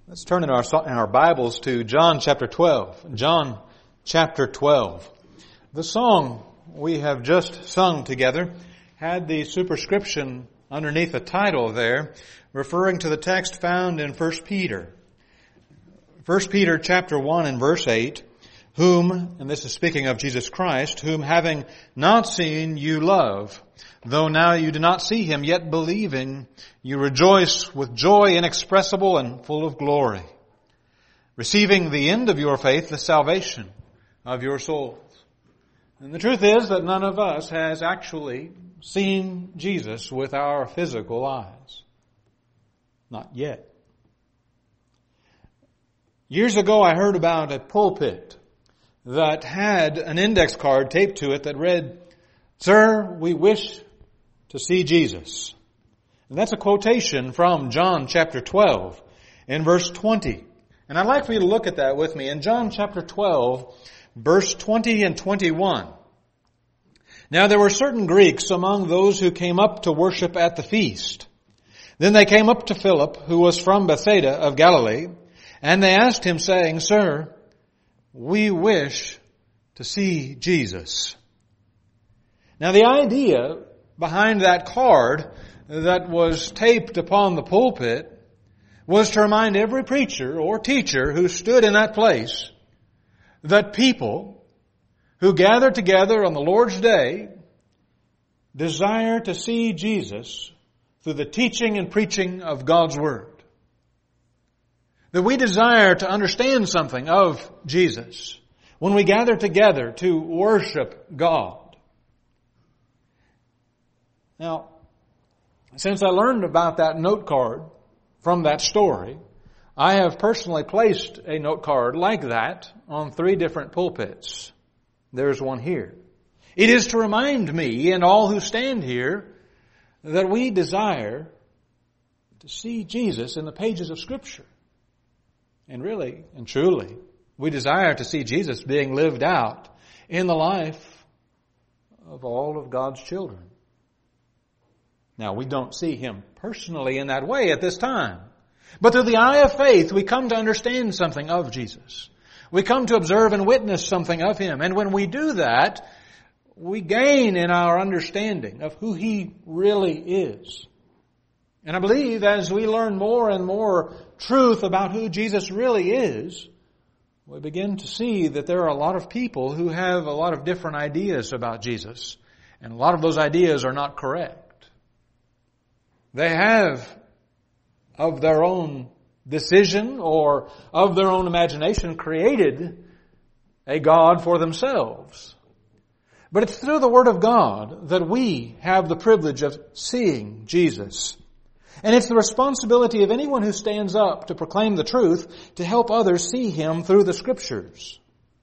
Let's turn in our Bibles to John chapter 12. John chapter 12. The song we have just sung together had the superscription underneath the title there, referring to the text found in 1 Peter. 1 Peter chapter 1 and verse 8, whom, and this is speaking of Jesus Christ, whom having not seen you love, though now you do not see him, yet believing you rejoice with joy inexpressible and full of glory, receiving the end of your faith, the salvation of your souls. And the truth is that none of us has actually seen Jesus with our physical eyes. Not yet. Years ago I heard about a pulpit that had an index card taped to it that read, "Sir, we wish to see Jesus." And that's a quotation from John chapter 12 in verse 20. And I'd like for you to look at that with me. In John chapter 12, verse 20 and 21. Now there were certain Greeks among those who came up to worship at the feast. Then they came up to Philip, who was from Bethsaida of Galilee, and they asked him, saying, "Sir, we wish to see Jesus." Now the idea behind that card that was taped upon the pulpit was to remind every preacher or teacher who stood in that place that people who gather together on the Lord's Day desire to see Jesus through the teaching and preaching of God's Word. That we desire to understand something of Jesus when we gather together to worship God. Now, since I learned about that note card from that story, I have personally placed a note card like that on 3 different pulpits. There's one here. It is to remind me and all who stand here that we desire to see Jesus in the pages of Scripture. And really and truly, we desire to see Jesus being lived out in the life of all of God's children. Now, we don't see Him personally in that way at this time. But through the eye of faith, we come to understand something of Jesus. We come to observe and witness something of Him. And when we do that, we gain in our understanding of who He really is. And I believe as we learn more and more truth about who Jesus really is, we begin to see that there are a lot of people who have a lot of different ideas about Jesus. And a lot of those ideas are not correct. They have, of their own decision or of their own imagination, created a God for themselves. But it's through the Word of God that we have the privilege of seeing Jesus. And it's the responsibility of anyone who stands up to proclaim the truth to help others see Him through the Scriptures.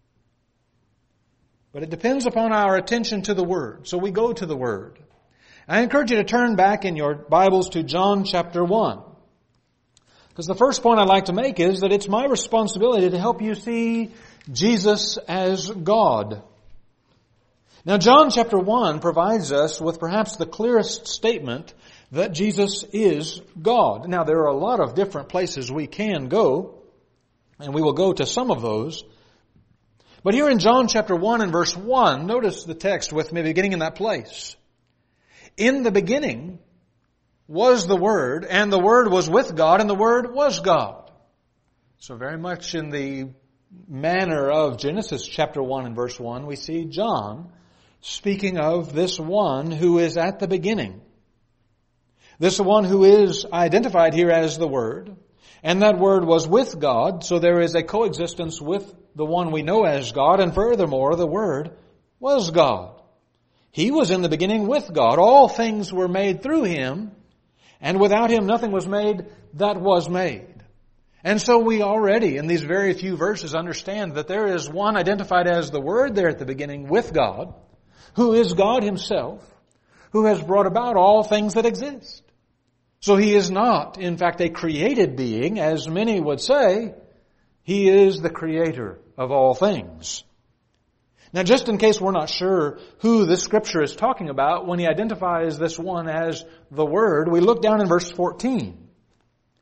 But it depends upon our attention to the Word. So we go to the Word. I encourage you to turn back in your Bibles to John chapter 1. Because the first point I'd like to make is that it's my responsibility to help you see Jesus as God. Now, John chapter 1 provides us with perhaps the clearest statement that Jesus is God. Now, there are a lot of different places we can go, and we will go to some of those. But here in John chapter 1 and verse 1, notice the text with me beginning in that place. In the beginning was the Word, and the Word was with God, and the Word was God. So very much in the manner of Genesis chapter 1 and verse 1, we see John speaking of this one who is at the beginning. This one who is identified here as the Word, and that Word was with God, so there is a coexistence with the one we know as God, and furthermore, the Word was God. He was in the beginning with God. All things were made through Him, and without Him nothing was made that was made. And so we already, in these very few verses, understand that there is one identified as the Word there at the beginning with God, who is God Himself, who has brought about all things that exist. So He is not, in fact, a created being, as many would say. He is the Creator of all things. Now, just in case we're not sure who this Scripture is talking about, when He identifies this one as the Word, we look down in verse 14.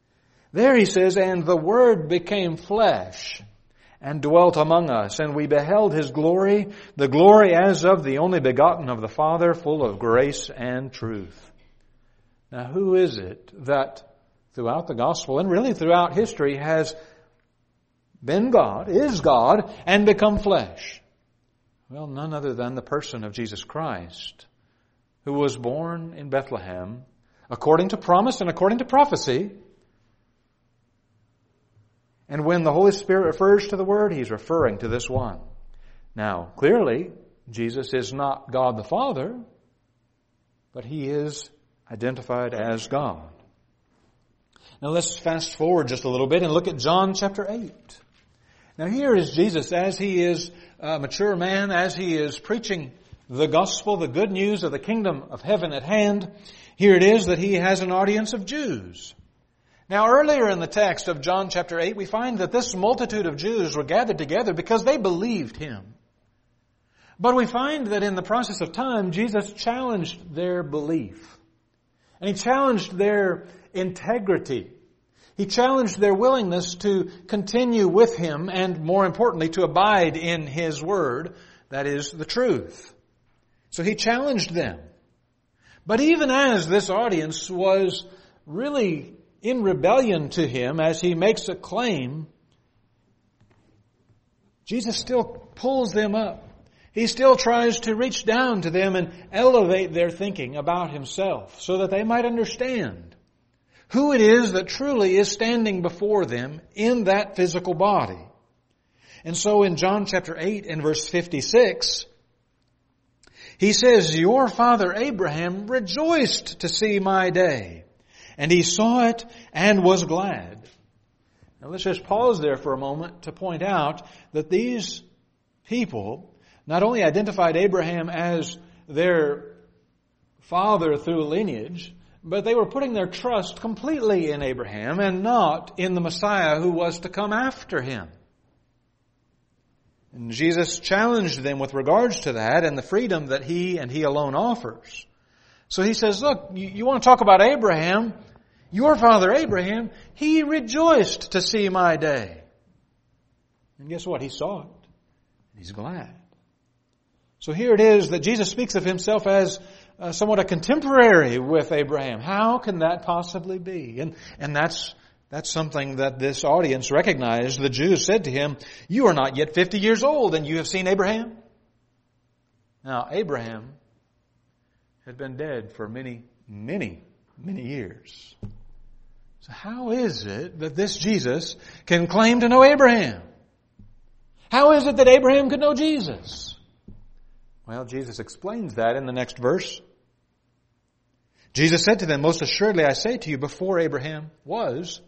There he says, and the Word became flesh and dwelt among us, and we beheld His glory, the glory as of the only begotten of the Father, full of grace and truth. Now who is it that throughout the gospel, and really throughout history, has been God, is God, and become flesh? Well, none other than the person of Jesus Christ, who was born in Bethlehem, according to promise and according to prophecy. And when the Holy Spirit refers to the Word, He's referring to this one. Now, clearly, Jesus is not God the Father, but He is identified as God. Now let's fast forward just a little bit and look at John chapter 8. Now here is Jesus as He is a mature man, as He is preaching the gospel, the good news of the kingdom of heaven at hand. Here it is that He has an audience of Jews. Now earlier in the text of John chapter 8, we find that this multitude of Jews were gathered together because they believed Him. But we find that in the process of time, Jesus challenged their belief. And He challenged their integrity. He challenged their willingness to continue with Him and, more importantly, to abide in His Word, that is, the truth. So He challenged them. But even as this audience was really in rebellion to Him as He makes a claim, Jesus still pulls them up. He still tries to reach down to them and elevate their thinking about Himself so that they might understand who it is that truly is standing before them in that physical body. And so in John chapter 8 and verse 56, He says, "Your father Abraham rejoiced to see my day, and he saw it and was glad." Now let's just pause there for a moment to point out that these people not only identified Abraham as their father through lineage, but they were putting their trust completely in Abraham and not in the Messiah who was to come after him. And Jesus challenged them with regards to that and the freedom that He and He alone offers. So He says, look, you want to talk about Abraham? Your father Abraham, he rejoiced to see my day. And guess what? He saw it. He's glad. So here it is that Jesus speaks of Himself as somewhat a contemporary with Abraham. How can that possibly be? And that's something that this audience recognized. The Jews said to Him, "You are not yet 50 years old, and you have seen Abraham?" Now, Abraham had been dead for many, many, many years. So how is it that this Jesus can claim to know Abraham? How is it that Abraham could know Jesus? Well, Jesus explains that in the next verse. Jesus said to them, "Most assuredly I say to you, before Abraham was,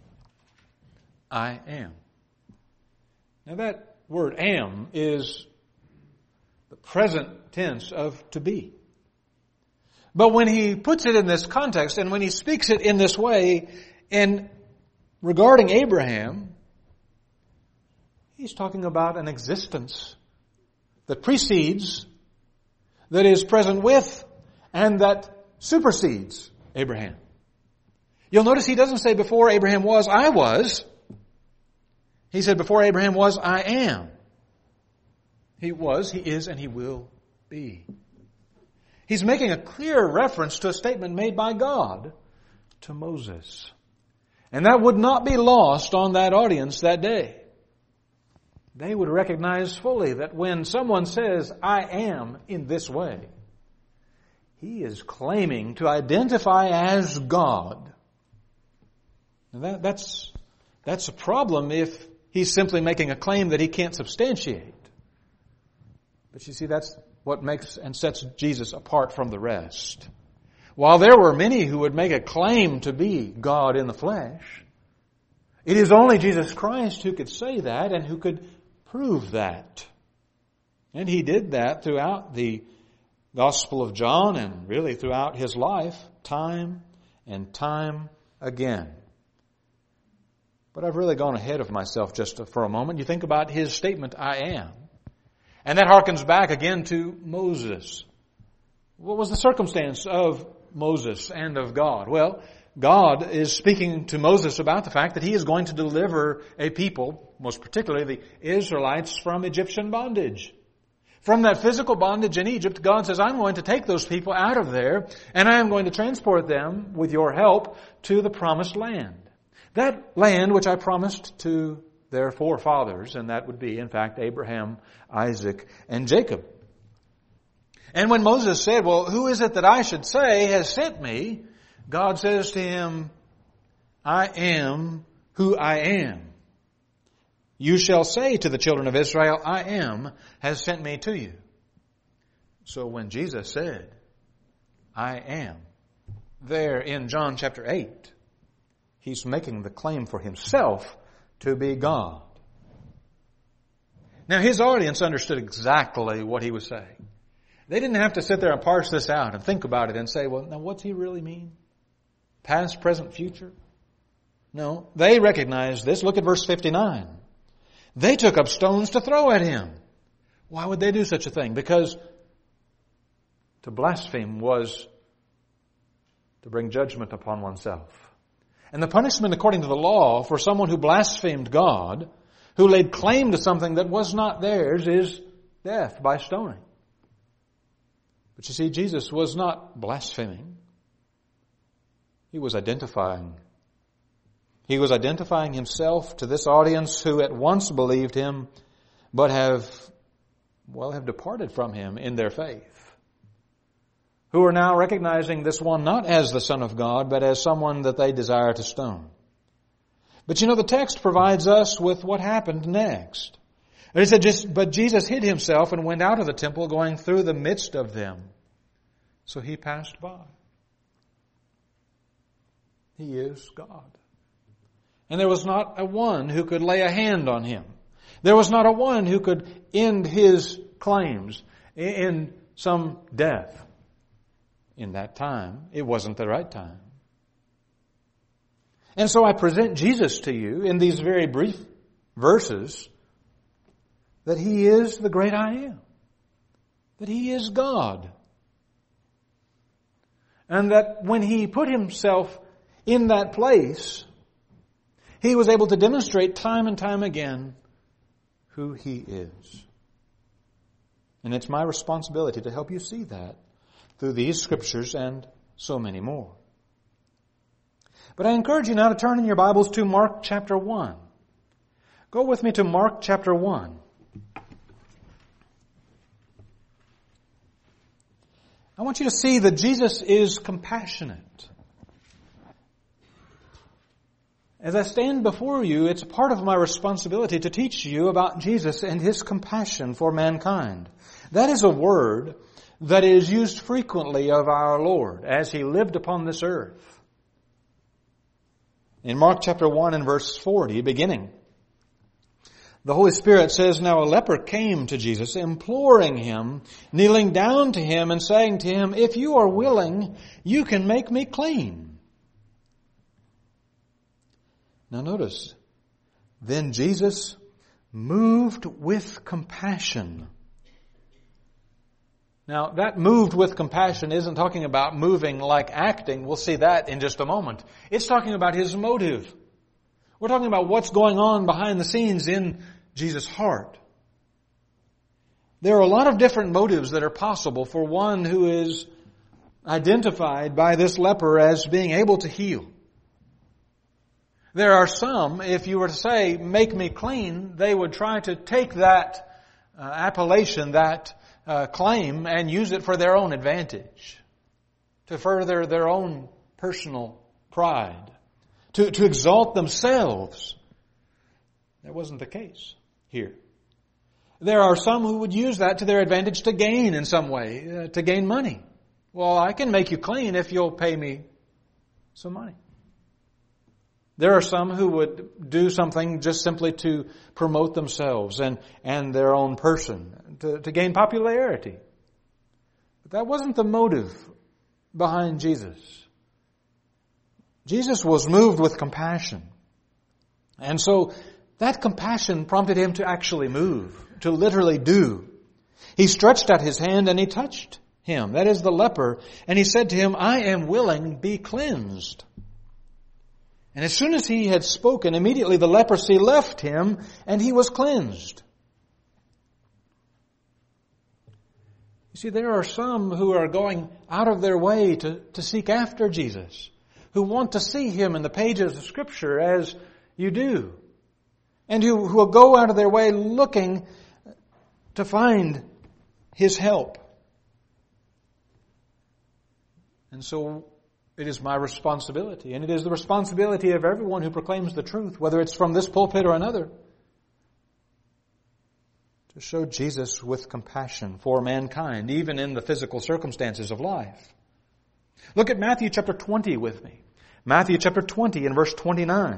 I am." Now that word "am" is the present tense of to be. But when He puts it in this context and when He speaks it in this way and regarding Abraham, He's talking about an existence that precedes, that is present with, and that supersedes Abraham. You'll notice He doesn't say before Abraham was, I was. He said before Abraham was, I am. He was, He is, and He will be. He's making a clear reference to a statement made by God to Moses. And that would not be lost on that audience that day. They would recognize fully that when someone says, I am in this way, he is claiming to identify as God. And that's a problem if he's simply making a claim that he can't substantiate. But you see, that's what makes and sets Jesus apart from the rest. While there were many who would make a claim to be God in the flesh, it is only Jesus Christ who could say that and who could prove that. And He did that throughout the Gospel of John and really throughout His life, time and time again. But I've really gone ahead of myself just for a moment. You think about His statement, I am. And that harkens back again to Moses. What was the circumstance of Moses and of God? Well, God is speaking to Moses about the fact that He is going to deliver a people, most particularly the Israelites, from Egyptian bondage. From that physical bondage in Egypt, God says, I'm going to take those people out of there, and I am going to transport them, with your help, to the promised land. That land which I promised to their forefathers, and that would be, in fact, Abraham, Isaac, and Jacob. And when Moses said, well, who is it that I should say has sent me? God says to him, I am who I am. You shall say to the children of Israel, I am has sent me to you. So when Jesus said, I am, there in John chapter 8, He's making the claim for Himself to be God. Now His audience understood exactly what He was saying. They didn't have to sit there and parse this out and think about it and say, well, now what's He really mean? Past, present, future? No, they recognized this. Look at verse 59. They took up stones to throw at Him. Why would they do such a thing? Because to blaspheme was to bring judgment upon oneself. And the punishment according to the law for someone who blasphemed God, who laid claim to something that was not theirs, is death by stoning. But you see, Jesus was not blaspheming. He was identifying. He was identifying Himself to this audience who at once believed Him, but have departed from Him in their faith. Who are now recognizing this one not as the Son of God, but as someone that they desire to stone. But you know, the text provides us with what happened next. It said, but Jesus hid Himself and went out of the temple, going through the midst of them. So He passed by. He is God. And there was not a one who could lay a hand on Him. There was not a one who could end His claims in some death. In that time, it wasn't the right time. And so I present Jesus to you in these very brief verses, that He is the great I am. That He is God. And that when He put Himself in that place, He was able to demonstrate time and time again who He is. And it's my responsibility to help you see that through these scriptures and so many more. But I encourage you now to turn in your Bibles to Mark chapter 1. Go with me to Mark chapter 1. I want you to see that Jesus is compassionate. As I stand before you, it's part of my responsibility to teach you about Jesus and His compassion for mankind. That is a word that is used frequently of our Lord as He lived upon this earth. In Mark chapter 1 and verse 40, beginning, the Holy Spirit says, Now a leper came to Jesus, imploring Him, kneeling down to Him and saying to Him, If you are willing, you can make me clean. Now notice, then Jesus, moved with compassion. Now, that moved with compassion isn't talking about moving like acting. We'll see that in just a moment. It's talking about His motive. We're talking about what's going on behind the scenes in Jesus' heart. There are a lot of different motives that are possible for one who is identified by this leper as being able to heal. There are some, if you were to say, make me clean, they would try to take that appellation, that claim, and use it for their own advantage, to further their own personal pride, to exalt themselves. That wasn't the case here. There are some who would use that to their advantage to gain in some way, to gain money. Well, I can make you clean if you'll pay me some money. There are some who would do something just simply to promote themselves and their own person, to gain popularity. But that wasn't the motive behind Jesus. Jesus was moved with compassion. And so that compassion prompted Him to actually move, to literally do. He stretched out His hand and He touched him, that is the leper, and He said to him, I am willing, be cleansed. And as soon as he had spoken, immediately the leprosy left him, and he was cleansed. You see, there are some who are going out of their way to seek after Jesus, who want to see Him in the pages of Scripture as you do, and who will go out of their way looking to find His help. And so it is my responsibility, and it is the responsibility of everyone who proclaims the truth, whether it's from this pulpit or another, to show Jesus with compassion for mankind, even in the physical circumstances of life. Look at Matthew chapter 20 with me. Matthew chapter 20 and verse 29.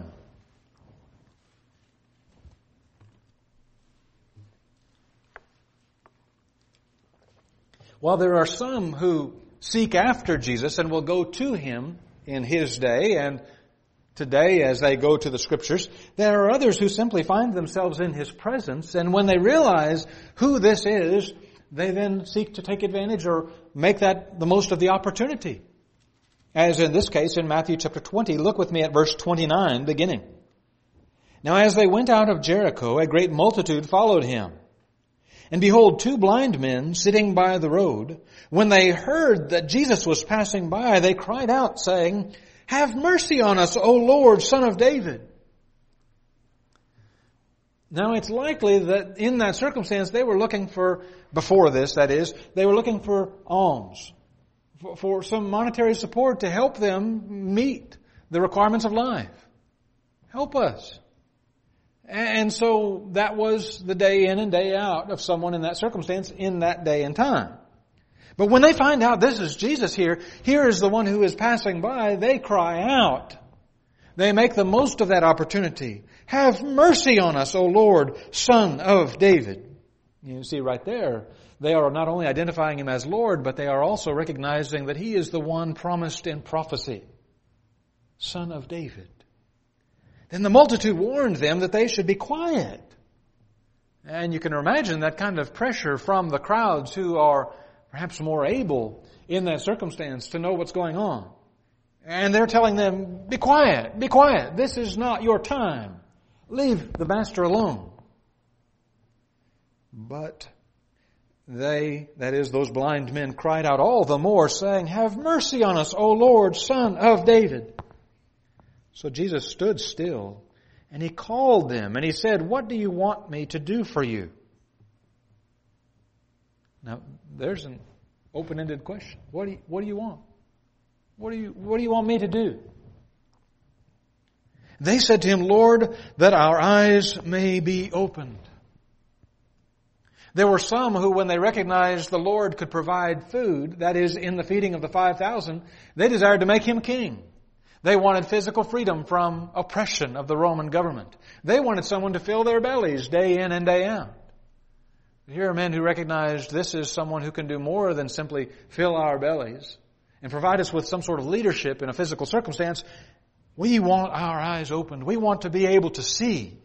While there are some who seek after Jesus and will go to Him in His day and today as they go to the Scriptures, there are others who simply find themselves in His presence, and when they realize who this is, they then seek to take advantage or make that the most of the opportunity. As in this case, in Matthew chapter 20, look with me at verse 29 beginning. Now as they went out of Jericho, a great multitude followed Him. And behold, 2 blind men sitting by the road. When they heard that Jesus was passing by, they cried out, saying, "Have mercy on us, O Lord, Son of David." Now it's likely that in that circumstance they were looking for, before this that is, they were looking for alms, for some monetary support to help them meet the requirements of life. Help us. And so that was the day in and day out of someone in that circumstance in that day and time. But when they find out this is Jesus here is the one who is passing by, they cry out. They make the most of that opportunity. "Have mercy on us, O Lord, Son of David." You see right there, they are not only identifying Him as Lord, but they are also recognizing that He is the one promised in prophecy. Son of David. Then the multitude warned them that they should be quiet. And you can imagine that kind of pressure from the crowds who are perhaps more able in that circumstance to know what's going on. And they're telling them, be quiet, this is not your time. Leave the master alone. But they, that is, those blind men, cried out all the more, saying, "Have mercy on us, O Lord, Son of David." So Jesus stood still, and He called them, and He said, "What do you want me to do for you?" Now, there's an open-ended question. What do you want? What do you want me to do? They said to Him, "Lord, that our eyes may be opened." There were some who, when they recognized the Lord could provide food, that is, in the feeding of the 5,000, they desired to make Him king. They wanted physical freedom from oppression of the Roman government. They wanted someone to fill their bellies day in and day out. Here are men who recognized this is someone who can do more than simply fill our bellies and provide us with some sort of leadership in a physical circumstance. We want our eyes opened. We want to be able to see.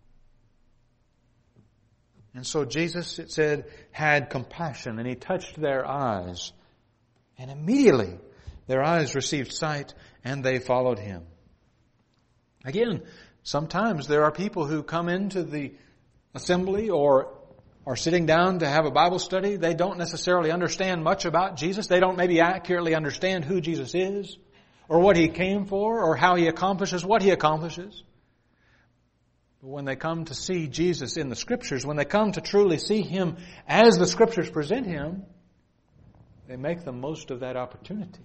And so Jesus, it said, had compassion, and He touched their eyes. And immediately their eyes received sight, and they followed Him. Again, sometimes there are people who come into the assembly or are sitting down to have a Bible study. They don't necessarily understand much about Jesus. They don't maybe accurately understand who Jesus is, or what He came for, or how He accomplishes what He accomplishes. But when they come to see Jesus in the Scriptures, when they come to truly see Him as the Scriptures present Him, they make the most of that opportunity.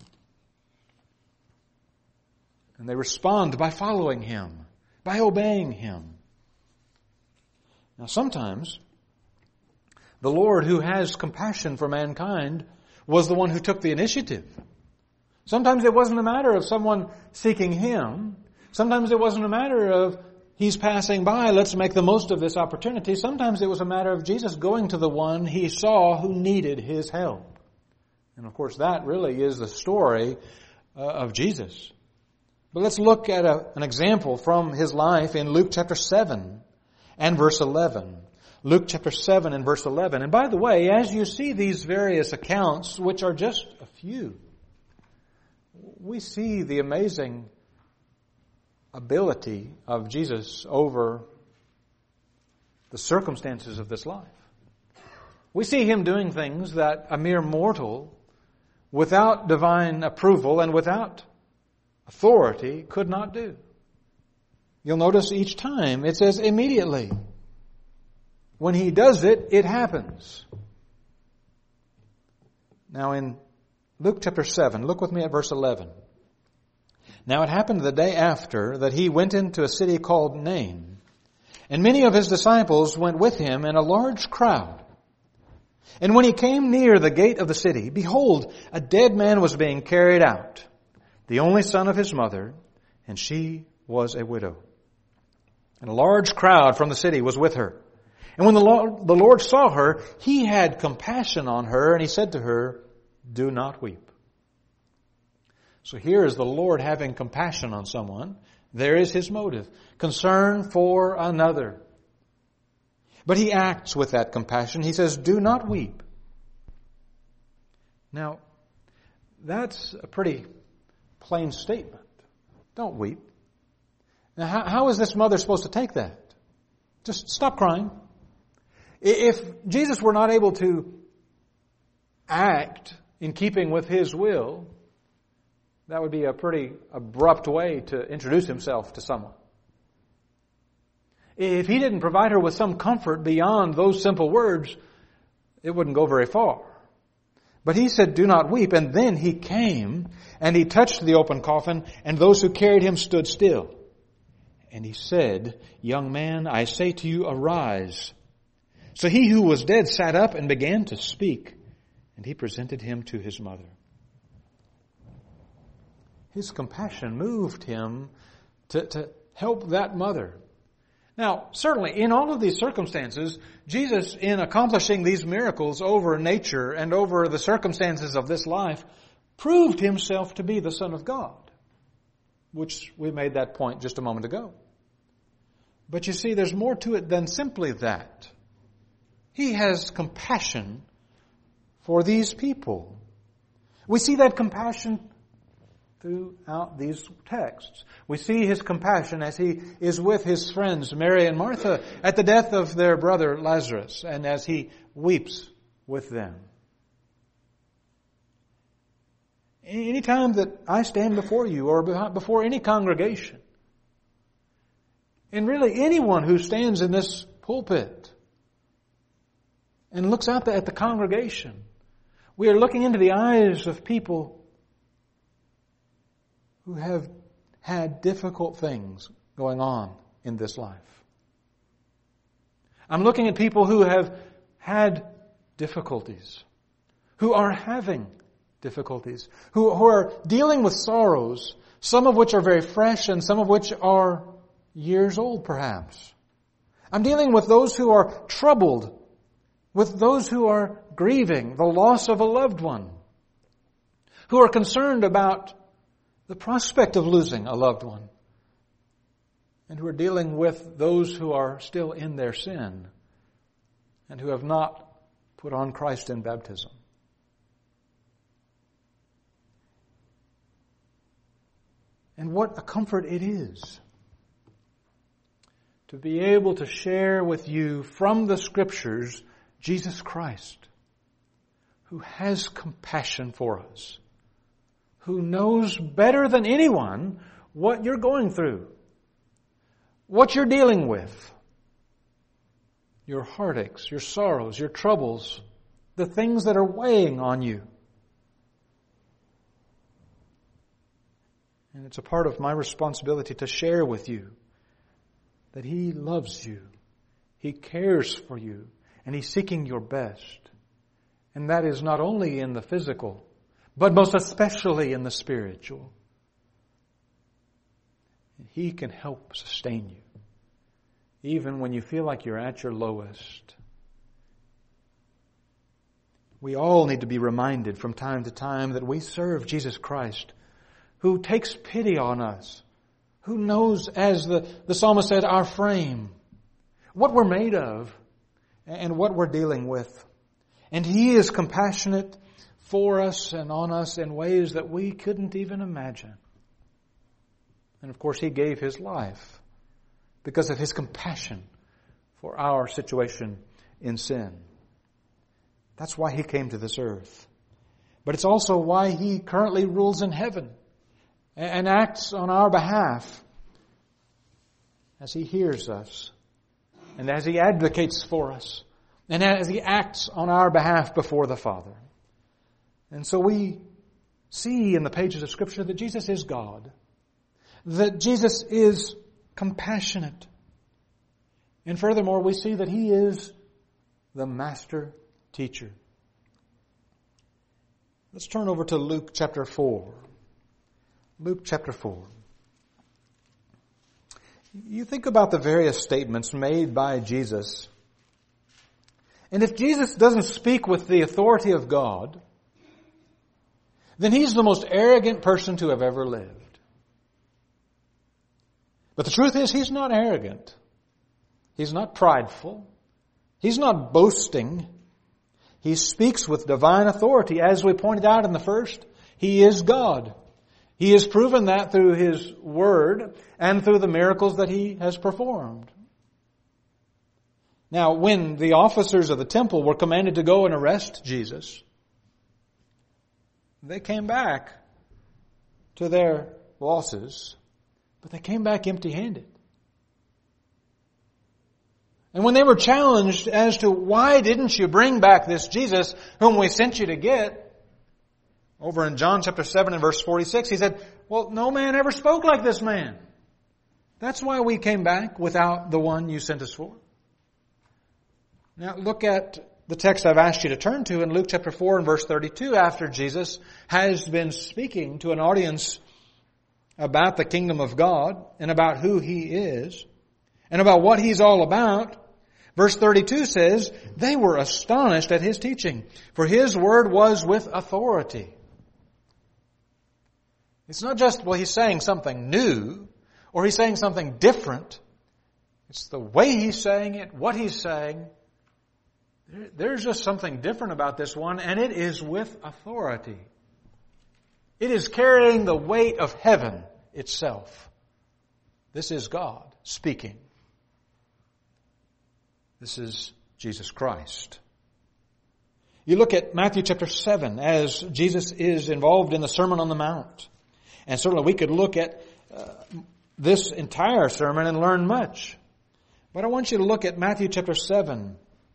And they respond by following Him, by obeying Him. Now sometimes, the Lord who has compassion for mankind was the one who took the initiative. Sometimes it wasn't a matter of someone seeking Him. Sometimes it wasn't a matter of He's passing by, let's make the most of this opportunity. Sometimes it was a matter of Jesus going to the one He saw who needed His help. And of course that really is the story of Jesus. But let's look at an example from His life in Luke chapter 7 and verse 11. Luke chapter 7 and verse 11. And by the way, as you see these various accounts, which are just a few, we see the amazing ability of Jesus over the circumstances of this life. We see Him doing things that a mere mortal, without divine approval and without authority, could not do. You'll notice each time it says immediately. When He does it, it happens. Now in Luke chapter 7, look with me at verse 11. Now it happened the day after that He went into a city called Nain, and many of His disciples went with Him, and a large crowd. And when He came near the gate of the city, behold, a dead man was being carried out, the only son of his mother, and she was a widow. And a large crowd from the city was with her. And when the Lord saw her, He had compassion on her, and He said to her, "Do not weep." So here is the Lord having compassion on someone. There is His motive, concern for another. But He acts with that compassion. He says, "Do not weep." Now, that's a pretty plain statement. Don't weep. Now, how is this mother supposed to take that? Just stop crying. If Jesus were not able to act in keeping with His will, that would be a pretty abrupt way to introduce Himself to someone. If He didn't provide her with some comfort beyond those simple words, it wouldn't go very far. But He said, "Do not weep." And then He came and He touched the open coffin, and those who carried Him stood still. And He said, "Young man, I say to you, arise." So he who was dead sat up and began to speak, and He presented him to his mother. His compassion moved Him to help that mother. Now, certainly, in all of these circumstances, Jesus, in accomplishing these miracles over nature and over the circumstances of this life, proved Himself to be the Son of God, which we made that point just a moment ago. But you see, there's more to it than simply that. He has compassion for these people. We see that compassion throughout these texts. We see His compassion as He is with His friends, Mary and Martha, at the death of their brother Lazarus, and as He weeps with them. Any time that I stand before you or before any congregation, and really anyone who stands in this pulpit and looks out at the congregation, we are looking into the eyes of people who have had difficult things going on in this life. I'm looking at people who have had difficulties, who are having difficulties, who are dealing with sorrows, some of which are very fresh and some of which are years old perhaps. I'm dealing with those who are troubled, with those who are grieving the loss of a loved one, who are concerned about the prospect of losing a loved one, and who are dealing with those who are still in their sin and who have not put on Christ in baptism. And what a comfort it is to be able to share with you from the Scriptures Jesus Christ, who has compassion for us, who knows better than anyone what you're going through, what you're dealing with, your heartaches, your sorrows, your troubles, the things that are weighing on you. And it's a part of my responsibility to share with you that He loves you, He cares for you, and He's seeking your best. And that is not only in the physical, but most especially in the spiritual. He can help sustain you, even when you feel like you're at your lowest. We all need to be reminded from time to time that we serve Jesus Christ, who takes pity on us, who knows, as the psalmist said, our frame, what we're made of, and what we're dealing with. And He is compassionate for us and on us in ways that we couldn't even imagine. And of course, He gave His life because of His compassion for our situation in sin. That's why He came to this earth. But it's also why He currently rules in heaven and acts on our behalf as He hears us and as He advocates for us and as He acts on our behalf before the Father. And so we see in the pages of Scripture that Jesus is God, that Jesus is compassionate. And furthermore, we see that He is the master teacher. Let's turn over to Luke chapter 4. Luke chapter 4. You think about the various statements made by Jesus. And if Jesus doesn't speak with the authority of God, then He's the most arrogant person to have ever lived. But the truth is, He's not arrogant. He's not prideful. He's not boasting. He speaks with divine authority. As we pointed out in the first, He is God. He has proven that through His Word and through the miracles that He has performed. Now, when the officers of the temple were commanded to go and arrest Jesus, they came back to their bosses, but they came back empty-handed. And when they were challenged as to why didn't you bring back this Jesus whom we sent you to get, over in John chapter 7 and verse 46, He said, well, no man ever spoke like this man. That's why we came back without the one you sent us for. Now look at the text I've asked you to turn to in Luke chapter 4 and verse 32, after Jesus has been speaking to an audience about the kingdom of God and about who He is and about what He's all about. Verse 32 says, they were astonished at His teaching, for His word was with authority. It's not just, well, He's saying something new or He's saying something different. It's the way He's saying it, what He's saying. There's just something different about this one, and it is with authority. It is carrying the weight of heaven itself. This is God speaking. This is Jesus Christ. You look at Matthew chapter 7 as Jesus is involved in the Sermon on the Mount. And certainly we could look at this entire sermon and learn much. But I want you to look at Matthew chapter 7.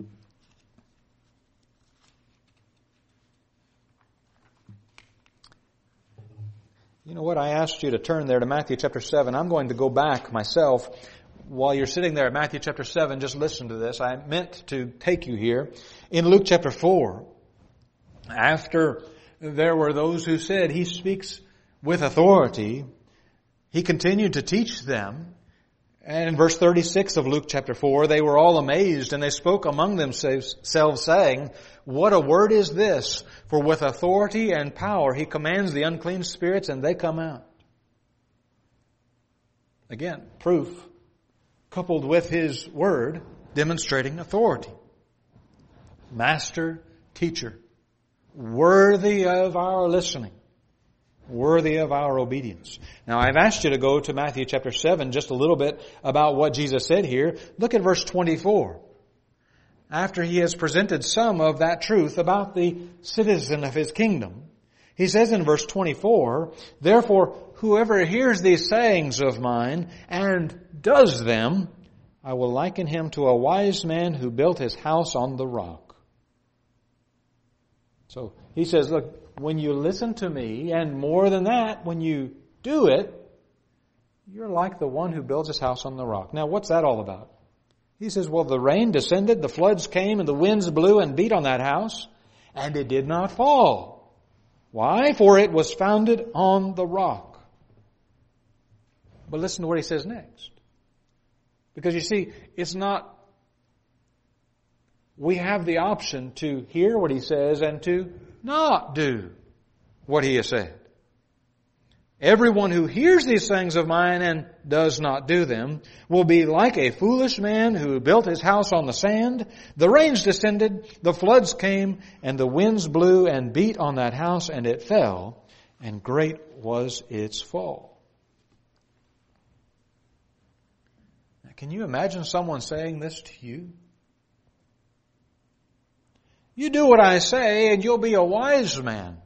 You know what? I asked you to turn there to Matthew chapter 7. I'm going to go back myself. While you're sitting there at Matthew chapter 7, just listen to this. I meant to take you here. In Luke chapter 4, after there were those who said He speaks with authority, He continued to teach them. And in verse 36 of Luke chapter 4, they were all amazed, and they spoke among themselves, saying, what a word is this? For with authority and power He commands the unclean spirits, and they come out. Again, proof, coupled with His word, demonstrating authority. Master, teacher, worthy of our listening, worthy of our obedience. Now, I've asked you to go to Matthew chapter 7, just a little bit about what Jesus said here. Look at verse 24. After He has presented some of that truth about the citizen of His kingdom, He says in verse 24, therefore, whoever hears these sayings of mine and does them, I will liken him to a wise man who built his house on the rock. So He says, look, when you listen to me, and more than that, when you do it, you're like the one who builds his house on the rock. Now, what's that all about? He says, well, the rain descended, the floods came, and the winds blew and beat on that house, and it did not fall. Why? For it was founded on the rock. But listen to what He says next. Because you see, it's not, we have the option to hear what He says and to not do what He has said. Everyone who hears these things of mine and does not do them will be like a foolish man who built his house on the sand. The rains descended, the floods came, and the winds blew and beat on that house, and it fell, and great was its fall. Can you imagine someone saying this to you? You do what I say and you'll be a wise man.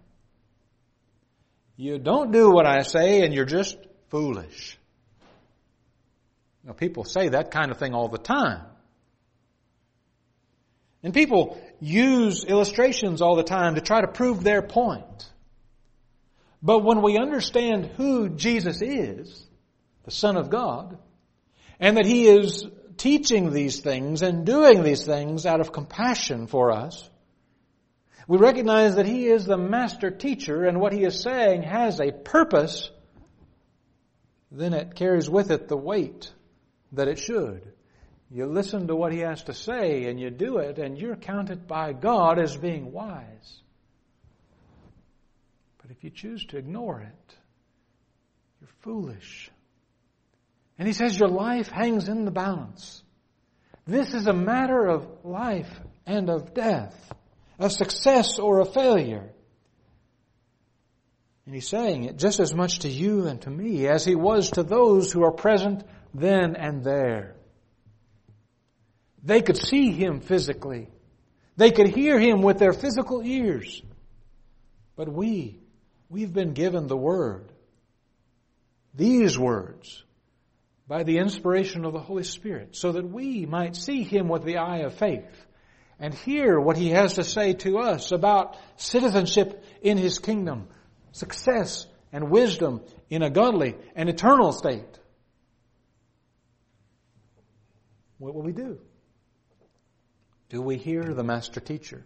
You don't do what I say and you're just foolish. Now, people say that kind of thing all the time. And people use illustrations all the time to try to prove their point. But when we understand who Jesus is, the Son of God, and that He is teaching these things and doing these things out of compassion for us, we recognize that He is the master teacher and what He is saying has a purpose, then it carries with it the weight that it should. You listen to what He has to say and you do it, and you're counted by God as being wise. But if you choose to ignore it, you're foolish. And He says your life hangs in the balance. This is a matter of life and of death, of success or of failure. And He's saying it just as much to you and to me as He was to those who are present then and there. They could see Him physically. They could hear Him with their physical ears. But we've been given the Word. These words, by the inspiration of the Holy Spirit, so that we might see Him with the eye of faith and hear what He has to say to us about citizenship in His kingdom, success and wisdom in a godly and eternal state. What will we do? Do we hear the Master Teacher?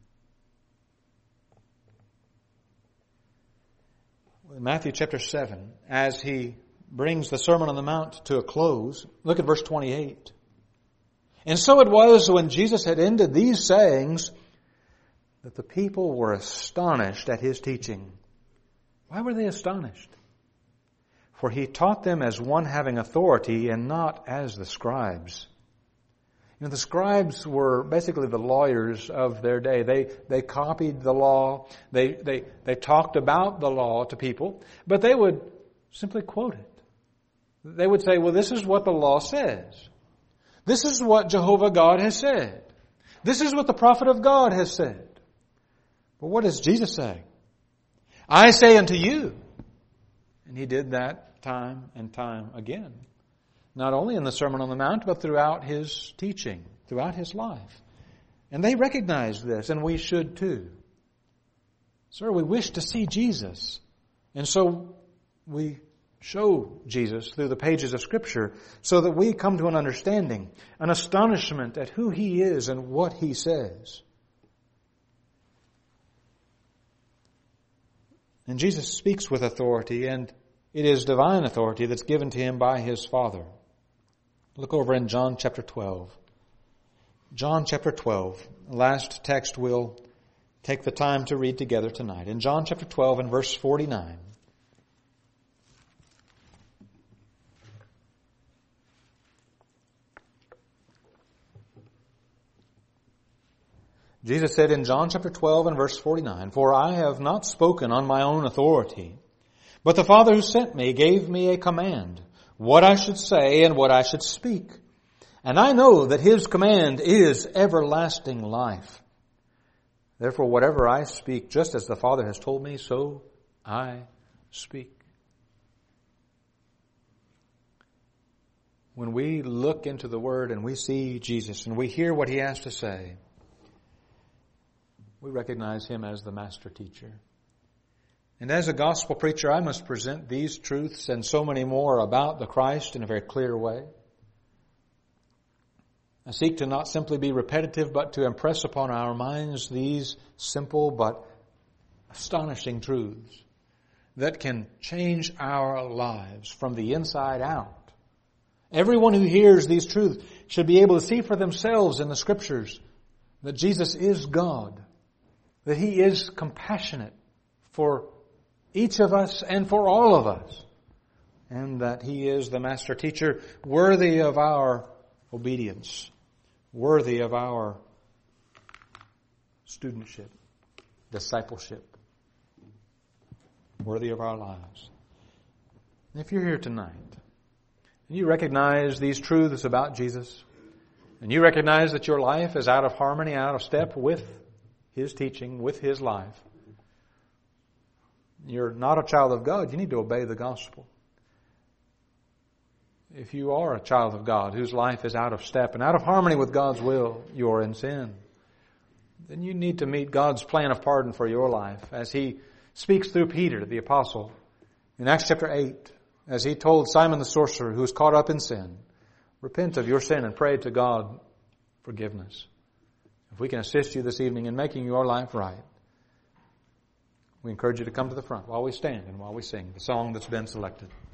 In Matthew chapter 7, as He brings the Sermon on the Mount to a close, look at verse 28. And so it was when Jesus had ended these sayings that the people were astonished at His teaching. Why were they astonished? For He taught them as one having authority and not as the scribes. You know, the scribes were basically the lawyers of their day. They copied the law. They talked about the law to people, but they would simply quote it. They would say, well, this is what the law says. This is what Jehovah God has said. This is what the prophet of God has said. But what does Jesus say? I say unto you. And He did that time and time again. Not only in the Sermon on the Mount, but throughout His teaching, throughout His life. And they recognized this, and we should too. Sir, we wish to see Jesus. And so we show Jesus through the pages of Scripture so that we come to an understanding, an astonishment at who He is and what He says. And Jesus speaks with authority, and it is divine authority that's given to Him by His Father. Look over in John chapter 12. John chapter 12, the last text we'll take the time to read together tonight. In John chapter 12 and verse 49. Jesus said in John chapter 12 and verse 49, For I have not spoken on my own authority, but the Father who sent me gave me a command, what I should say and what I should speak. And I know that His command is everlasting life. Therefore, whatever I speak, just as the Father has told me, so I speak. When we look into the Word and we see Jesus and we hear what He has to say, we recognize Him as the master teacher. And as a gospel preacher, I must present these truths and so many more about the Christ in a very clear way. I seek to not simply be repetitive, but to impress upon our minds these simple but astonishing truths that can change our lives from the inside out. Everyone who hears these truths should be able to see for themselves in the Scriptures that Jesus is God, that He is compassionate for each of us and for all of us, and that He is the master teacher worthy of our obedience, worthy of our studentship, discipleship, worthy of our lives. And if you're here tonight, and you recognize these truths about Jesus, and you recognize that your life is out of harmony, out of step with His teaching, with His life, you're not a child of God, you need to obey the gospel. If you are a child of God whose life is out of step and out of harmony with God's will, you are in sin. Then you need to meet God's plan of pardon for your life as He speaks through Peter, the apostle, in Acts chapter 8, as he told Simon the sorcerer who was caught up in sin, repent of your sin and pray to God forgiveness. If we can assist you this evening in making your life right, we encourage you to come to the front while we stand and while we sing the song that's been selected.